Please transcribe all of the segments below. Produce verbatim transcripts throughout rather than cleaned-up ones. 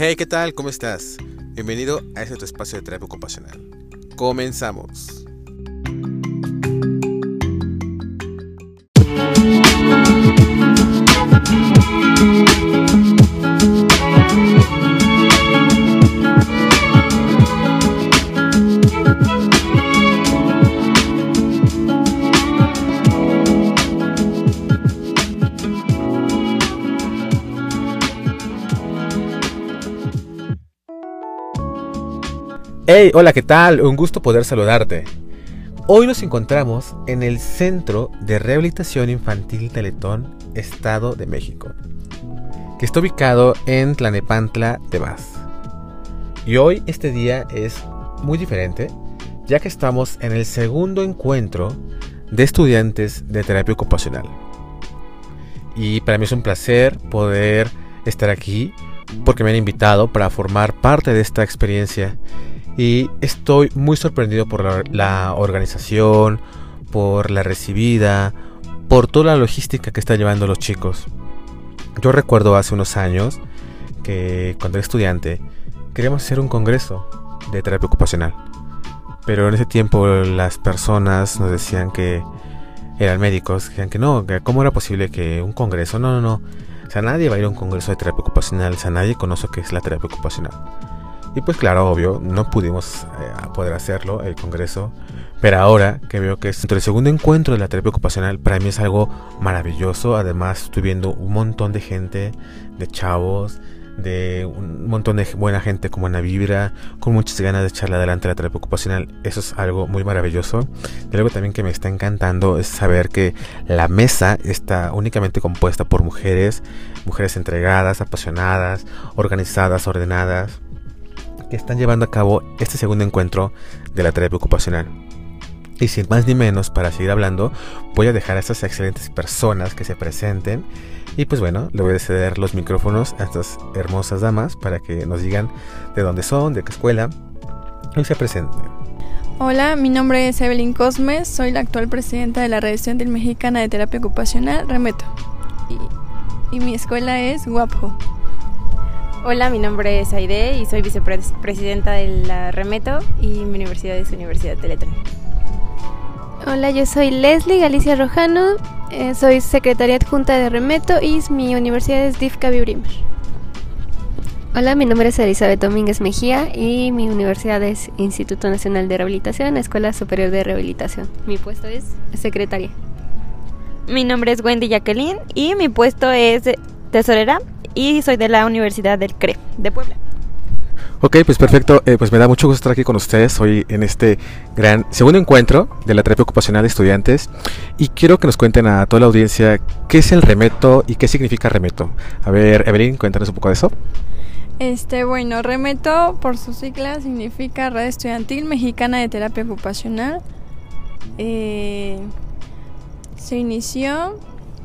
Hey, ¿qué tal? ¿Cómo estás? Bienvenido a este tu espacio de terapia ocupacional. Comenzamos. Hey, hola, ¿qué tal? Un gusto poder saludarte. Hoy nos encontramos en el Centro de Rehabilitación Infantil Teletón, Estado de México, que está ubicado en Tlalnepantla, Tebas. Y hoy este día es muy diferente, ya que estamos en el segundo encuentro de estudiantes de terapia ocupacional. Y para mí es un placer poder estar aquí, porque me han invitado para formar parte de esta experiencia. Y estoy muy sorprendido por la, la organización, por la recibida, por toda la logística que están llevando los chicos. Yo recuerdo hace unos años que cuando era estudiante queríamos hacer un congreso de terapia ocupacional, pero en ese tiempo las personas nos decían que eran médicos, decían que no, que cómo era posible que un congreso, no, no, no, o sea, nadie va a ir a un congreso de terapia ocupacional, o sea, nadie conoce qué es la terapia ocupacional. Y pues claro, obvio, no pudimos eh, poder hacerlo, el congreso. Pero ahora que veo que es el segundo encuentro de la terapia ocupacional, para mí es algo maravilloso. Además estoy viendo un montón de gente, de chavos, de un montón de buena gente con buena vibra, con muchas ganas de echarle adelante la terapia ocupacional. Eso es algo muy maravilloso. Y algo también que me está encantando es saber que la mesa está únicamente compuesta por mujeres, mujeres entregadas, apasionadas, organizadas, ordenadas, que están llevando a cabo este segundo encuentro de la terapia ocupacional. Y sin más ni menos, para seguir hablando, voy a dejar a estas excelentes personas que se presenten. Y pues bueno, le voy a ceder los micrófonos a estas hermosas damas para que nos digan de dónde son, de qué escuela, y se presenten. Hola, mi nombre es Evelyn Cosmes, soy la actual presidenta de la Red Estudiantil Mexicana de Terapia Ocupacional, Remeto. Y, y mi escuela es Guapjo. Hola, mi nombre es Aide y soy vicepresidenta de la Remeto y mi universidad es Universidad Teletón. Hola, yo soy Leslie Galicia Rojano, eh, soy secretaria adjunta de Remeto y mi universidad es D I F Cabibrimer. Hola, mi nombre es Elizabeth Domínguez Mejía y mi universidad es Instituto Nacional de Rehabilitación, Escuela Superior de Rehabilitación. Mi puesto es secretaria. Mi nombre es Wendy Jacqueline y mi puesto es tesorera. Y soy de la Universidad del C R E de Puebla. Ok, pues perfecto, eh, pues me da mucho gusto estar aquí con ustedes hoy en este gran segundo encuentro de la terapia ocupacional de estudiantes. Y quiero que nos cuenten a toda la audiencia qué es el Remeto y qué significa Remeto. A ver, Evelyn, cuéntanos un poco de eso. Este, bueno, Remeto por sus siglas significa Red Estudiantil Mexicana de Terapia Ocupacional. Eh, se inició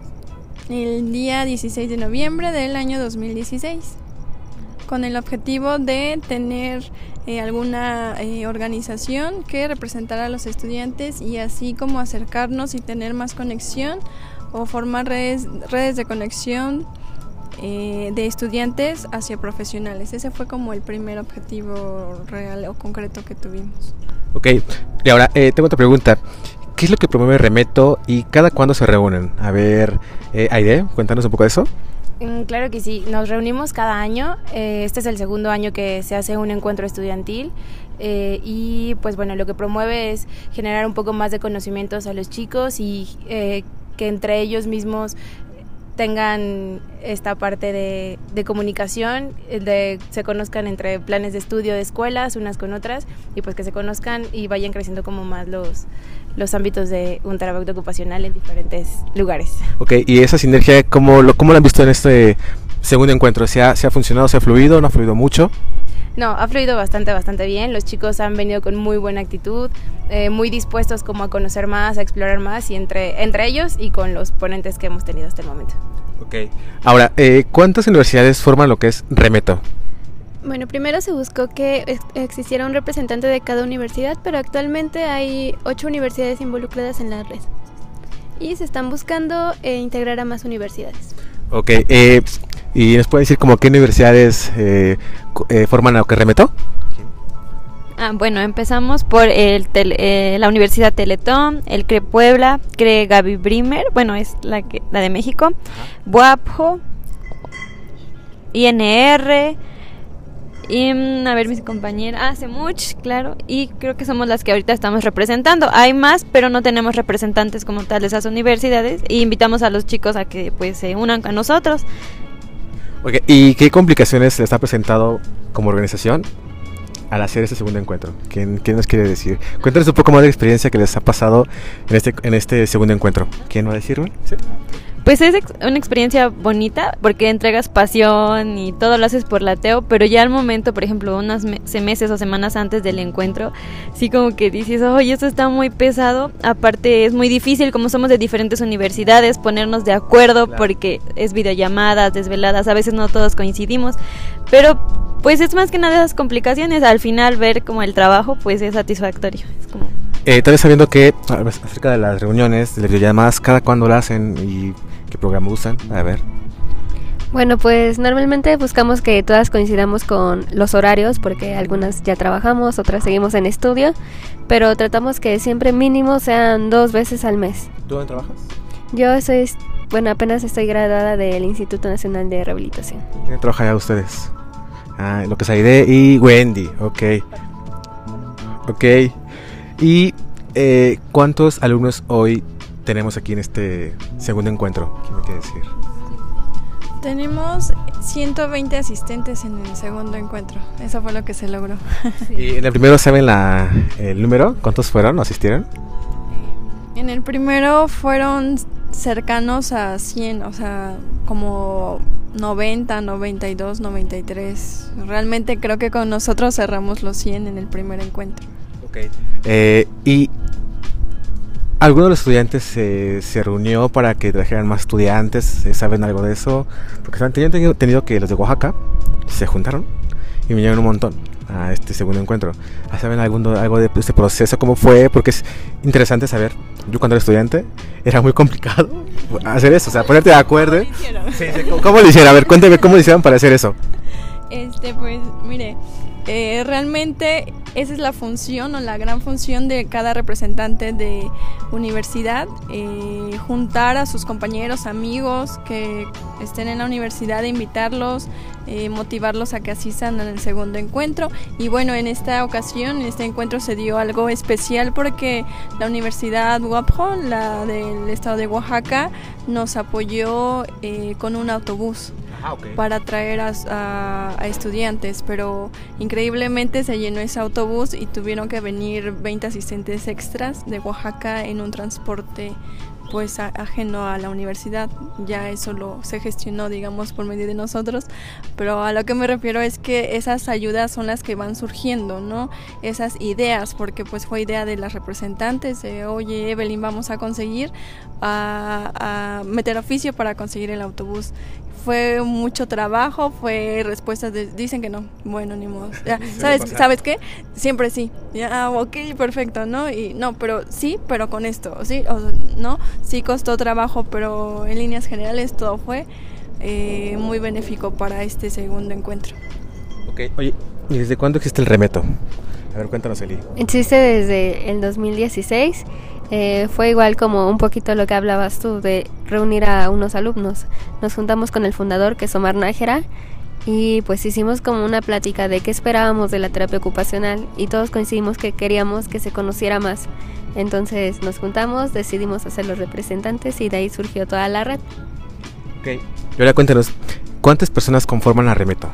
el día dieciséis de noviembre del año dos mil dieciséis, con el objetivo de tener eh, alguna eh, organización que representara a los estudiantes y así como acercarnos y tener más conexión o formar redes, redes de conexión eh, de estudiantes hacia profesionales. Ese fue como el primer objetivo real o concreto que tuvimos. Ok, y ahora eh, tengo otra pregunta. ¿Qué es lo que promueve Remeto y cada cuándo se reúnen? A ver, eh, Aide, cuéntanos un poco de eso. Mm, claro que sí, nos reunimos cada año. Eh, este es el segundo año que se hace un encuentro estudiantil. Eh, y pues bueno, lo que promueve es generar un poco más de conocimientos a los chicos y eh, que entre ellos mismos tengan esta parte de, de comunicación, de se conozcan entre planes de estudio de escuelas unas con otras y pues que se conozcan y vayan creciendo como más los, los ámbitos de un terapeuta ocupacional en diferentes lugares. Ok, y esa sinergia, ¿cómo lo, cómo lo han visto en este segundo encuentro? ¿Se ha, se ha funcionado, se ha fluido, no ha fluido mucho? No, ha fluido bastante, bastante bien. Los chicos han venido con muy buena actitud, eh, muy dispuestos como a conocer más, a explorar más y entre, entre ellos y con los ponentes que hemos tenido hasta el momento. Ok. Ahora, eh, ¿cuántas universidades forman lo que es Remeto? Bueno, primero se buscó que ex- existiera un representante de cada universidad, pero actualmente hay ocho universidades involucradas en la red. Y se están buscando eh, integrar a más universidades. Ok, eh, ¿Y nos puede decir como qué universidades eh, eh, forman a que Remeto? Ah, bueno, empezamos por el tele, eh, la Universidad Teletón, el C R E Puebla, C R E Gaby Brimer, bueno, es la que la de México, BUAPJO, I N R, y a ver mis compañeras, ah, CEMUCH, claro, y creo que somos las que ahorita estamos representando. Hay más, pero no tenemos representantes como tal de esas universidades, y invitamos a los chicos a que pues se unan con nosotros. Okay, ¿y qué complicaciones les ha presentado como organización al hacer este segundo encuentro? ¿Quién, quién nos quiere decir? Cuéntanos un poco más de la experiencia que les ha pasado en este, en este segundo encuentro. ¿Quién va a decirlo? ¿Sí? Pues es ex- una experiencia bonita porque entregas pasión y todo lo haces por la Teo, pero ya al momento, por ejemplo, unos me- meses o semanas antes del encuentro, sí como que dices, oye, esto está muy pesado. Aparte es muy difícil, como somos de diferentes universidades, ponernos de acuerdo, claro, porque es videollamadas, desveladas, a veces no todos coincidimos, pero pues es más que nada esas complicaciones. Al final ver como el trabajo pues es satisfactorio. Es como... eh, tal vez sabiendo que acerca de las reuniones, de las videollamadas, ¿cada cuándo la hacen y qué programa usan? A ver. Bueno, pues normalmente buscamos que todas coincidamos con los horarios, porque algunas ya trabajamos, otras seguimos en estudio, pero tratamos que siempre mínimo sean dos veces al mes. ¿Tú dónde trabajas? Yo soy, bueno, apenas estoy graduada del Instituto Nacional de Rehabilitación. ¿Quién trabaja ya ustedes? Ah, lo que es Aide y Wendy, ok. Ok. ¿Y eh, cuántos alumnos hoy tenemos aquí en este segundo encuentro? ¿Quién me quiere decir? Tenemos ciento veinte asistentes en el segundo encuentro. Eso fue lo que se logró. Sí. ¿Y en el primero saben la, el número? ¿Cuántos fueron o asistieron? En el primero fueron cercanos a cien, o sea, como noventa, noventa y dos, noventa y tres. Realmente creo que con nosotros cerramos los cien en el primer encuentro. Ok. Eh, y ¿alguno de los estudiantes se, se reunió para que trajeran más estudiantes? ¿Saben algo de eso? Porque yo he tenido, tenido que los de Oaxaca se juntaron y vinieron un montón a este segundo encuentro. ¿Saben algún, algo de este proceso? ¿Cómo fue? Porque es interesante saber. Yo cuando era estudiante era muy complicado hacer eso, o sea, ponerte de acuerdo. ¿Cómo lo hicieron? Sí, sí, ¿cómo, ¿Cómo lo hicieron? A ver, cuéntame cómo lo hicieron para hacer eso. Este, pues, mire, eh, realmente esa es la función o la gran función de cada representante de universidad, eh, juntar a sus compañeros, amigos que estén en la universidad, invitarlos, eh, motivarlos a que asistan en el segundo encuentro. Y bueno, en esta ocasión, en este encuentro se dio algo especial porque la Universidad BUAPJO, la del estado de Oaxaca, nos apoyó eh, con un autobús. Ah, okay. Para traer a, a, a estudiantes, pero increíblemente se llenó ese autobús y tuvieron que venir veinte asistentes extras de Oaxaca en un transporte pues a, ajeno a la universidad. Ya eso lo se gestionó, digamos, por medio de nosotros, pero a lo que me refiero es que esas ayudas son las que van surgiendo, ¿no? Esas ideas, porque pues fue idea de las representantes, de, oye, Evelyn, vamos a conseguir a, a meter oficio para conseguir el autobús. Fue mucho trabajo, fue respuestas de, dicen que no, bueno, ni modo. Ya, ¿sabes, ¿Sabes qué? Siempre sí. Ya, ok, perfecto, ¿no? Y no, pero sí, pero con esto, ¿sí? O, ¿no? Sí costó trabajo, pero en líneas generales todo fue eh, muy benéfico para este segundo encuentro. Ok, oye, ¿y desde cuándo existe el Remeto? A ver, cuéntanos, Eli. Existe desde el dos mil dieciséis. Eh, fue igual como un poquito lo que hablabas tú de reunir a unos alumnos. Nos juntamos con el fundador, que es Omar Nájera, y pues hicimos como una plática de qué esperábamos de la terapia ocupacional y todos coincidimos que queríamos que se conociera más. Entonces nos juntamos, decidimos hacer los representantes y de ahí surgió toda la red. Ok, y ahora cuéntanos, ¿cuántas personas conforman la Remeto?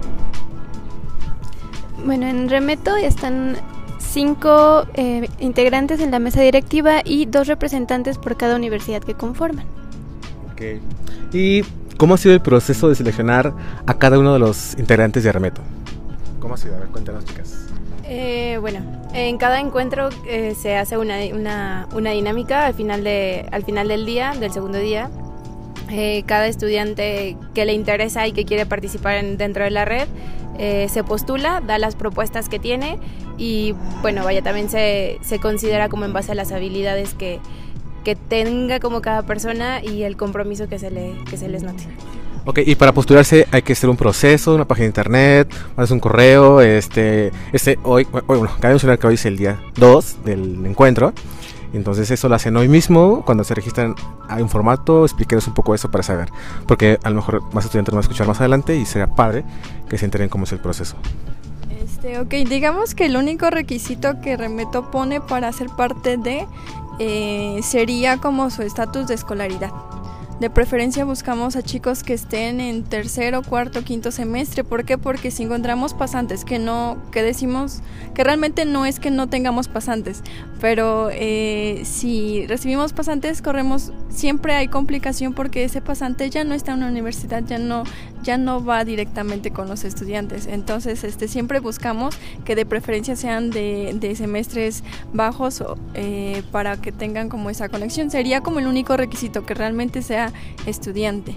Bueno, en Remeto están cinco eh, integrantes en la mesa directiva y dos representantes por cada universidad que conforman. Okay. ¿Y cómo ha sido el proceso de seleccionar a cada uno de los integrantes de Remeto? ¿Cómo ha sido? A ver, cuéntanos, chicas. Eh, bueno, en cada encuentro eh, se hace una, una, una dinámica al final, de, al final del día, del segundo día. Eh, cada estudiante que le interesa y que quiere participar en, dentro de la red eh, se postula, da las propuestas que tiene y bueno, vaya, también se, se considera como en base a las habilidades que, que tenga como cada persona y el compromiso que se, le, que se les note. Ok, y para postularse hay que hacer un proceso, una página de internet, mandas un correo, este, este, hoy, hoy bueno, cabe mencionar que hoy es el día dos del encuentro, entonces eso lo hacen hoy mismo, cuando se registran hay un formato, explíquenos un poco eso para saber, porque a lo mejor más estudiantes van a escuchar más adelante y será padre que se enteren cómo es el proceso. Este, ok, digamos que el único requisito que Remeto pone para ser parte de eh, sería como su estatus de escolaridad. De preferencia buscamos a chicos que estén en tercero, cuarto, quinto semestre. ¿Por qué? Porque si encontramos pasantes que no, que decimos que realmente no es que no tengamos pasantes, pero eh, si recibimos pasantes corremos, siempre hay complicación porque ese pasante ya no está en una universidad, ya no, ya no va directamente con los estudiantes. Entonces este, siempre buscamos que de preferencia sean de, de semestres bajos eh, para que tengan como esa conexión. Sería como el único requisito, que realmente sea estudiante.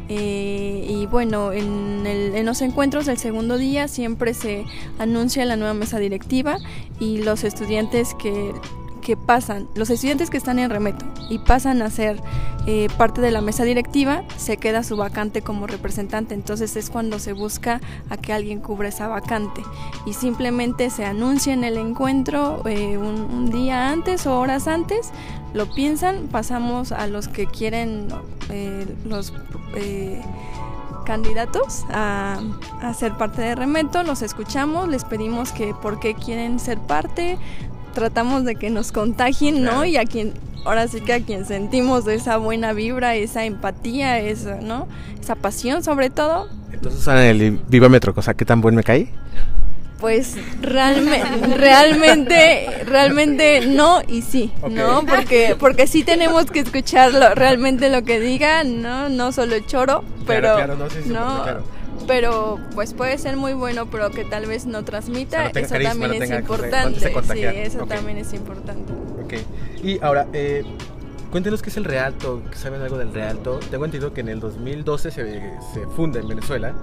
Eh, y bueno, en, el, en los encuentros del segundo día siempre se anuncia la nueva mesa directiva y los estudiantes que, que pasan, los estudiantes que están en Remeto y pasan a ser eh, parte de la mesa directiva, se queda su vacante como representante. Entonces es cuando se busca a que alguien cubra esa vacante y simplemente se anuncia en el encuentro eh, un, un día antes o horas antes, lo piensan, pasamos a los que quieren eh, los eh, candidatos a, a ser parte de Remeto, los escuchamos, les pedimos que por qué quieren ser parte, tratamos de que nos contagien, ¿no? Y a quien, ahora sí que a quien sentimos esa buena vibra, esa empatía, esa, ¿no? Esa pasión sobre todo. Entonces usan el Vivametro, o sea, ¿qué tan buen me caí? Pues realme, realmente, realmente no y sí, okay. ¿No? Porque, porque sí tenemos que escucharlo, realmente lo que diga, no, no solo choro, pero claro, claro, no, sí, sí, no, claro. Pero pues puede ser muy bueno, pero que tal vez no transmita, no eso carisma, también no es tenga, importante, se, se sí, eso okay. también es importante. Okay. Y ahora, eh, cuéntenos qué es el Realto, ¿saben algo del Realto? Tengo entendido que en el dos mil doce se, se funda en Venezuela,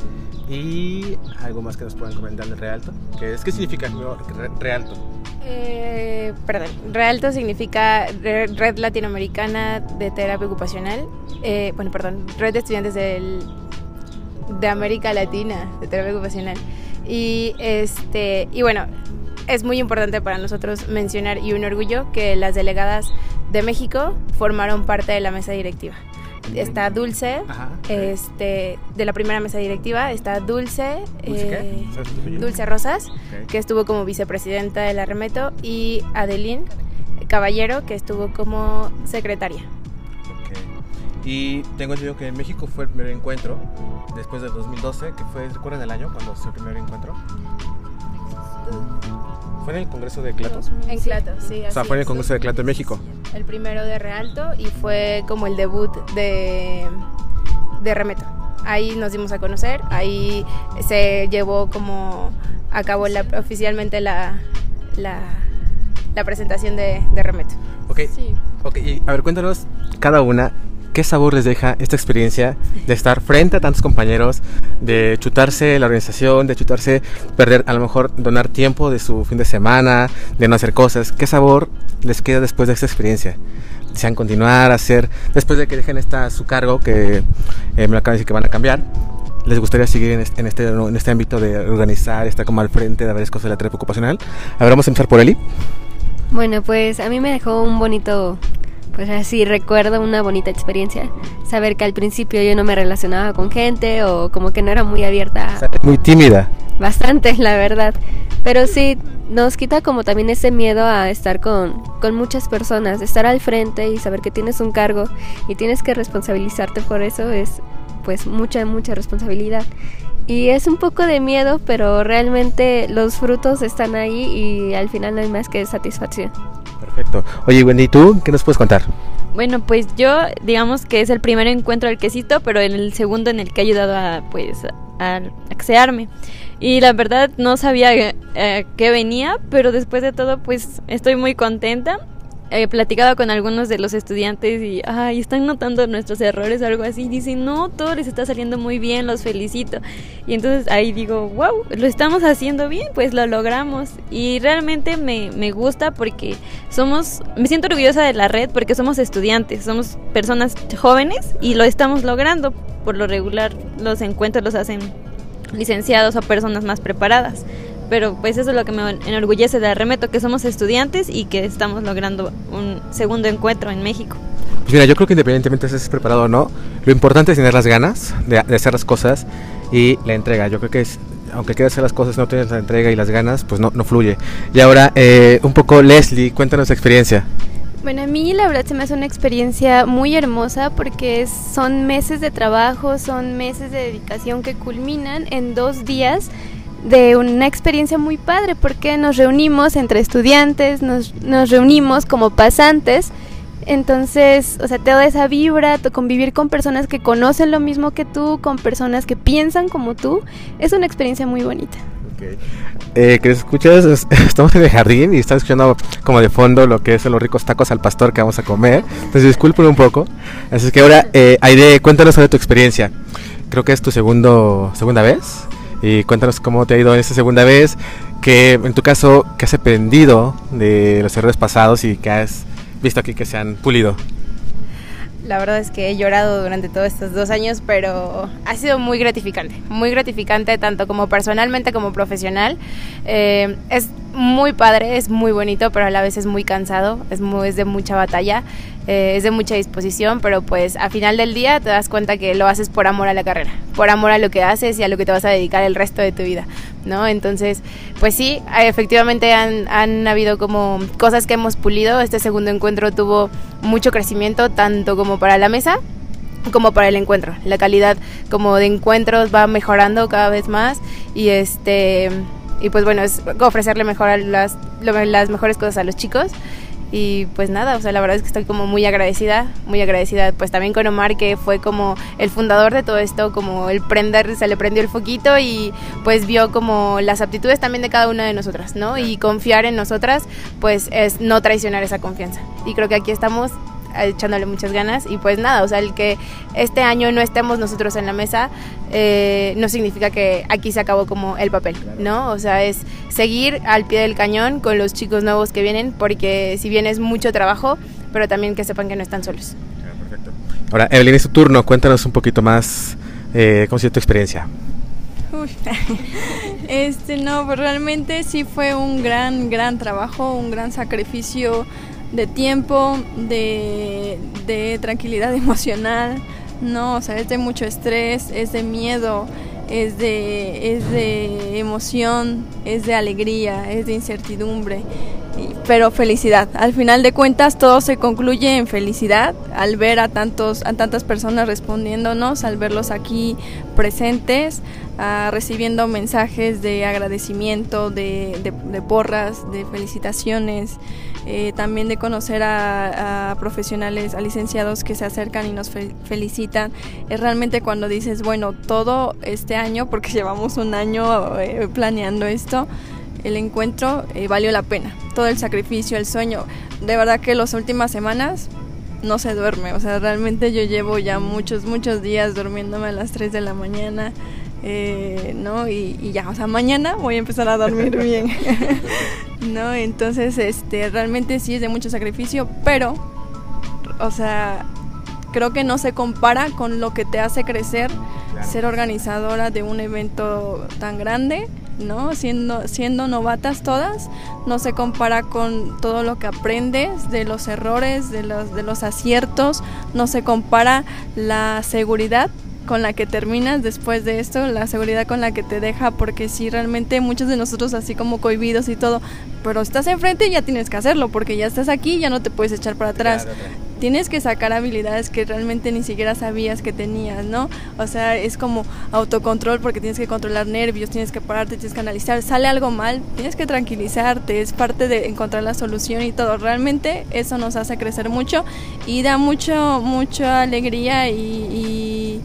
y algo más que nos puedan comentar del Realto, ¿qué es? ¿Qué significa Realto? Eh, perdón, Realto significa Red Latinoamericana de Terapia Ocupacional, eh, bueno, perdón, Red de Estudiantes del, de América Latina de Terapia Ocupacional, y este, y bueno, es muy importante para nosotros mencionar y un orgullo que las delegadas de México formaron parte de la mesa directiva. Está Dulce, Ajá, este, de la primera mesa directiva, está Dulce, ¿Dulce, eh, Dulce Rosas, okay. que estuvo como vicepresidenta de la Remeto, y Adeline Caballero, que estuvo como secretaria. Okay. Y tengo entendido que en México fue el primer encuentro, después del dos mil doce, que fue, ¿recuerdan el año cuando fue el primer encuentro? ¿Fue en el Congreso de Clato? En Clato, sí. O sea, fue en el Congreso de Clato en México. El primero de Realto y fue como el debut de, de Remeto. Ahí nos dimos a conocer, ahí se llevó como a cabo la, oficialmente la, la, la presentación de, de Remeto. Ok, sí. Okay. Y a ver, cuéntanos cada una. ¿Qué sabor les deja esta experiencia de estar frente a tantos compañeros, de chutarse la organización, de chutarse, perder, a lo mejor donar tiempo de su fin de semana, de no hacer cosas? ¿Qué sabor les queda después de esta experiencia? ¿Desean continuar a hacer, después de que dejen esta su cargo, que eh, me lo acaban de decir que van a cambiar? ¿Les gustaría seguir en este, en este, en este ámbito de organizar, estar como al frente de varias cosas de la terapia ocupacional? A ver, vamos a empezar por Eli. Bueno, pues a mí me dejó un bonito... Pues así recuerdo una bonita experiencia, saber que al principio yo no me relacionaba con gente o como que no era muy abierta. O sea, muy tímida. Bastante, la verdad. Pero sí, nos quita como también ese miedo a estar con, con muchas personas, estar al frente y saber que tienes un cargo y tienes que responsabilizarte por eso, es pues mucha, mucha responsabilidad. Y es un poco de miedo, pero realmente los frutos están ahí y al final no hay más que satisfacción. Perfecto. Oye, Wendy, ¿y tú qué nos puedes contar? Bueno, pues yo digamos que es el primer encuentro al quesito, pero en el segundo en el que he ayudado a pues a axearme. Y la verdad no sabía eh, qué venía, pero después de todo pues estoy muy contenta. He platicado con algunos de los estudiantes y ay, están notando nuestros errores o algo así. Dicen, no, todo les está saliendo muy bien, los felicito. Y entonces ahí digo, wow, lo estamos haciendo bien, pues lo logramos. Y realmente me, me gusta porque somos, me siento orgullosa de la red porque somos estudiantes, somos personas jóvenes y lo estamos logrando. por lo regular los encuentros los hacen licenciados o personas más preparadas. Pero pues eso es lo que me enorgullece de Remeto, que somos estudiantes y que estamos logrando un segundo encuentro en México. Pues mira, yo creo que independientemente de si estés preparado o no, lo importante es tener las ganas de, de hacer las cosas y la entrega. Yo creo que es, aunque quieras hacer las cosas, no tienes la entrega y las ganas, pues no, no fluye. Y ahora, eh, un poco, Leslie, cuéntanos tu experiencia. Bueno, a mí la verdad se me hace una experiencia muy hermosa porque es, son meses de trabajo, son meses de dedicación que culminan en dos días de una experiencia muy padre, porque nos reunimos entre estudiantes, nos, nos reunimos como pasantes. Entonces, o sea, te da esa vibra, convivir con personas que conocen lo mismo que tú, con personas que piensan como tú, es una experiencia muy bonita. Okay. Eh, que escuchas, estamos en el jardín y estás escuchando como de fondo lo que son los ricos tacos al pastor que vamos a comer, entonces disculpen un poco. Así que ahora, eh, Aide, cuéntanos sobre tu experiencia. Creo que es tu segundo, segunda vez, y cuéntanos cómo te ha ido en esta segunda vez, que en tu caso, ¿qué has aprendido de los errores pasados y qué has visto aquí que se han pulido? La verdad es que he llorado durante todos estos dos años, pero ha sido muy gratificante, muy gratificante tanto como personalmente como profesional. Eh, es muy padre, es muy bonito, pero a la vez es muy cansado, es, muy, es de mucha batalla, eh, es de mucha disposición, pero pues a final del día te das cuenta que lo haces por amor a la carrera, por amor a lo que haces y a lo que te vas a dedicar el resto de tu vida, ¿no? Entonces, pues sí, efectivamente han, han habido como cosas que hemos pulido. Este segundo encuentro tuvo mucho crecimiento, tanto como para la mesa como para el encuentro. La calidad como de encuentros va mejorando cada vez más y este y pues bueno, es ofrecerle mejor a las, las mejores cosas a los chicos. Y pues nada, o sea, la verdad es que estoy como muy agradecida, muy agradecida pues también con Omar, que fue como el fundador de todo esto, como el prender, se le prendió el foquito y pues vio como las aptitudes también de cada una de nosotras, ¿no? Y confiar en nosotras, pues es no traicionar esa confianza. Y creo que aquí estamos echándole muchas ganas y pues nada, o sea, el que este año no estemos nosotros en la mesa eh, no significa que aquí se acabó como el papel, ¿no? O sea, es seguir al pie del cañón con los chicos nuevos que vienen, porque si bien es mucho trabajo, pero también que sepan que no están solos. Perfecto. Ahora, Evelyn, es tu turno, cuéntanos un poquito más eh, cómo ha sido tu experiencia. Uy. Este, no, pues realmente sí fue un gran, gran trabajo, un gran sacrificio de tiempo, de, de tranquilidad emocional, no, o sea, es de mucho estrés, es de miedo, es de, es de emoción, es de alegría, es de incertidumbre, y, pero felicidad. Al final de cuentas todo se concluye en felicidad al ver a tantos, a tantas personas respondiéndonos, al verlos aquí presentes, uh, recibiendo mensajes de agradecimiento, de, de, de porras, de felicitaciones. Eh, también de conocer a, a profesionales, a licenciados que se acercan y nos fe- felicitan. Es realmente cuando dices, bueno, todo este año, porque llevamos un año eh, planeando esto, el encuentro eh, valió la pena. Todo el sacrificio, el sueño. De verdad que las últimas semanas no se duerme. O sea, realmente yo llevo ya muchos, muchos días durmiéndome a las tres de la mañana. Eh, ¿no? Y, y ya, o sea, mañana voy a empezar a dormir bien. ¿No? Entonces, este, realmente sí es de mucho sacrificio, pero, o sea, creo que no se compara con lo que te hace crecer, claro, ser organizadora de un evento tan grande, ¿no? Siendo, siendo novatas todas, no se compara con todo lo que aprendes de los errores, de los, de los aciertos, no se compara la seguridad con la que terminas después de esto, la seguridad con la que te deja, porque sí, realmente muchos de nosotros así como cohibidos y todo, pero estás enfrente y ya tienes que hacerlo, porque ya estás aquí, ya no te puedes echar para atrás. Claro, claro. Tienes que sacar habilidades que realmente ni siquiera sabías que tenías, ¿no? O sea, es como autocontrol, porque tienes que controlar nervios, tienes que pararte, tienes que analizar, sale algo mal, tienes que tranquilizarte, es parte de encontrar la solución y todo. Realmente eso nos hace crecer mucho y da mucho, mucha alegría y... y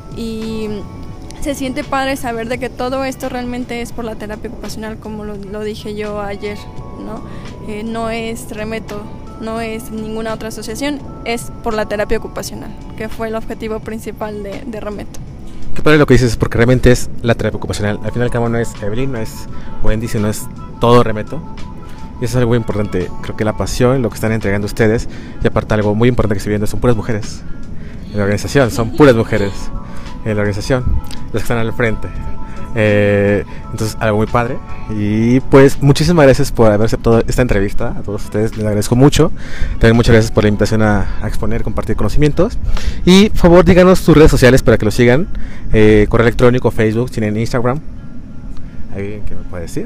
y se siente padre saber de que todo esto realmente es por la terapia ocupacional, como lo, lo dije yo ayer, ¿no? Eh, no es Remeto, no es ninguna otra asociación, es por la terapia ocupacional, que fue el objetivo principal de, de Remeto. Qué padre lo que dices, porque realmente es la terapia ocupacional. Al final y al cabo no es Evelyn, no es Wendy, sino es todo Remeto. Y eso es algo muy importante. Creo que la pasión, lo que están entregando ustedes, y aparte algo muy importante que estoy viendo, son puras mujeres. En la organización, son puras mujeres. en la organización, los que están al frente. Eh, entonces, algo muy padre. Y pues, muchísimas gracias por haber aceptado esta entrevista. A todos ustedes les agradezco mucho. También muchas gracias por la invitación a, a exponer, compartir conocimientos. Y por favor, díganos sus redes sociales para que los sigan. Eh, correo electrónico, Facebook, tienen Instagram. ¿Alguien que me puede decir?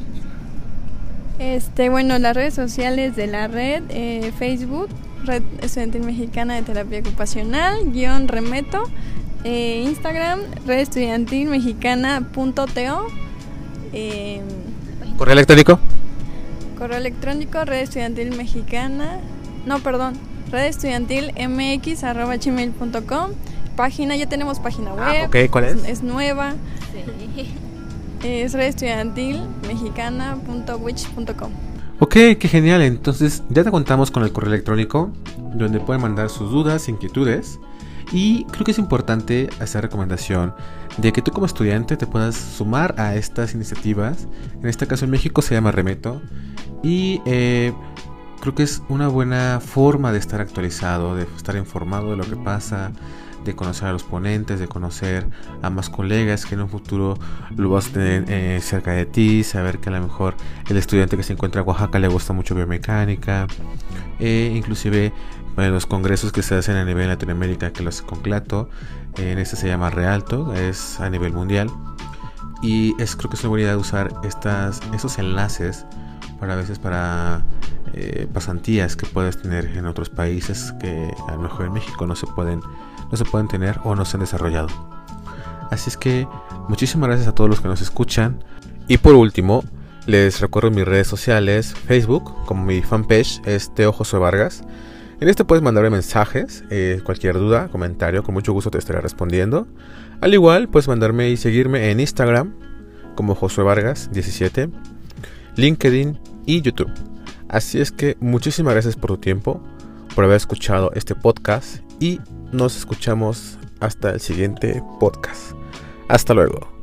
Este, bueno, las redes sociales de la red, eh, Facebook, Red Estudiantil Mexicana de Terapia Ocupacional, guión Remeto. Eh, Instagram, red estudiantil mexicana punto to. Eh, ¿Correo electrónico? correo electrónico, red estudiantil mexicana, no, perdón, red estudiantil mx arroba gmail punto com. Página, ya tenemos página web. Ah, ok, ¿cuál es? Es, es nueva. Sí. Es red estudiantil mexicana punto wix punto com. Ok, qué genial. Entonces ya te contamos con el correo electrónico donde pueden mandar sus dudas, inquietudes. Y creo que es importante hacer recomendación de que tú como estudiante te puedas sumar a estas iniciativas. En este caso en México se llama Remeto. Y eh, creo que es una buena forma de estar actualizado, de estar informado de lo que pasa, de conocer a los ponentes, de conocer a más colegas que en un futuro lo vas a tener eh, cerca de ti, saber que a lo mejor el estudiante que se encuentra en Oaxaca le gusta mucho biomecánica, eh, inclusive en los congresos que se hacen a nivel Latinoamérica, que los Conclato, eh, en este se llama Realto, es a nivel mundial, y es creo que es una buena idea de usar estas, estos enlaces para a veces para eh, pasantías que puedes tener en otros países que a lo mejor en México no se pueden no se pueden tener o no se han desarrollado. Así es que muchísimas gracias a todos los que nos escuchan. Y por último, les recuerdo mis redes sociales, Facebook, como mi fanpage es Teo Josué Vargas. En este puedes mandarme mensajes, eh, cualquier duda, comentario, con mucho gusto te estaré respondiendo. Al igual, puedes mandarme y seguirme en Instagram como Josué Vargas diecisiete, LinkedIn y YouTube. Así es que muchísimas gracias por tu tiempo, por haber escuchado este podcast y nos escuchamos hasta el siguiente podcast. Hasta luego.